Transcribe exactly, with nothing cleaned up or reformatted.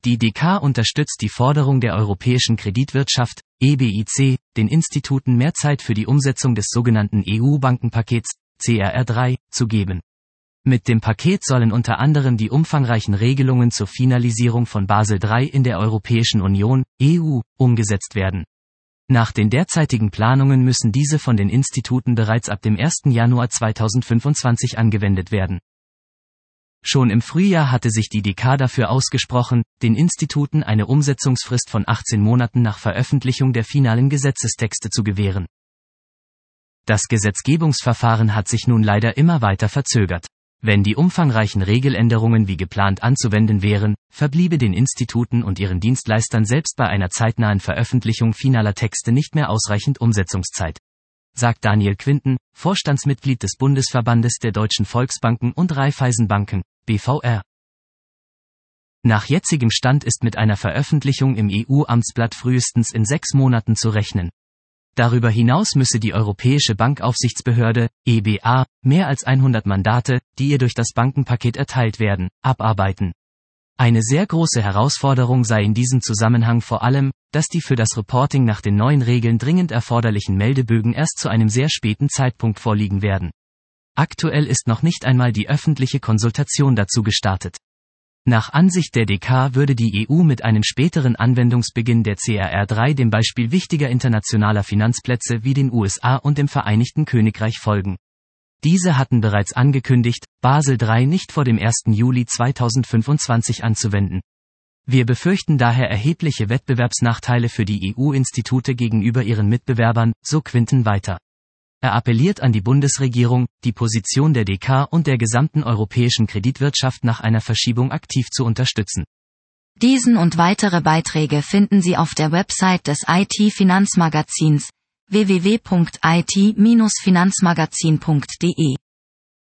Die D K unterstützt die Forderung der europäischen Kreditwirtschaft, E B I C, den Instituten mehr Zeit für die Umsetzung des sogenannten E U-Bankenpakets, C R R drei, zu geben. Mit dem Paket sollen unter anderem die umfangreichen Regelungen zur Finalisierung von Basel drei in der Europäischen Union, E U, umgesetzt werden. Nach den derzeitigen Planungen müssen diese von den Instituten bereits ab dem ersten Januar zweitausendfünfundzwanzig angewendet werden. Schon im Frühjahr hatte sich die D K dafür ausgesprochen, den Instituten eine Umsetzungsfrist von achtzehn Monaten nach Veröffentlichung der finalen Gesetzestexte zu gewähren. Das Gesetzgebungsverfahren hat sich nun leider immer weiter verzögert. Wenn die umfangreichen Regeländerungen wie geplant anzuwenden wären, verbliebe den Instituten und ihren Dienstleistern selbst bei einer zeitnahen Veröffentlichung finaler Texte nicht mehr ausreichend Umsetzungszeit, sagt Daniel Quinten, Vorstandsmitglied des Bundesverbandes der Deutschen Volksbanken und Raiffeisenbanken, B V R. Nach jetzigem Stand ist mit einer Veröffentlichung im E U-Amtsblatt frühestens in sechs Monaten zu rechnen. Darüber hinaus müsse die Europäische Bankaufsichtsbehörde, E B A, mehr als hundert Mandate, die ihr durch das Bankenpaket erteilt werden, abarbeiten. Eine sehr große Herausforderung sei in diesem Zusammenhang vor allem, dass die für das Reporting nach den neuen Regeln dringend erforderlichen Meldebögen erst zu einem sehr späten Zeitpunkt vorliegen werden. Aktuell ist noch nicht einmal die öffentliche Konsultation dazu gestartet. Nach Ansicht der D K würde die E U mit einem späteren Anwendungsbeginn der C R R drei dem Beispiel wichtiger internationaler Finanzplätze wie den U S A und dem Vereinigten Königreich folgen. Diese hatten bereits angekündigt, Basel drei nicht vor dem ersten Juli zweitausendfünfundzwanzig anzuwenden. Wir befürchten daher erhebliche Wettbewerbsnachteile für die E U-Institute gegenüber ihren Mitbewerbern, so Quinten weiter. Er appelliert an die Bundesregierung, die Position der D K und der gesamten europäischen Kreditwirtschaft nach einer Verschiebung aktiv zu unterstützen. Diesen und weitere Beiträge finden Sie auf der Website des I T-Finanzmagazins w w w punkt i t Bindestrich finanzmagazin punkt d e.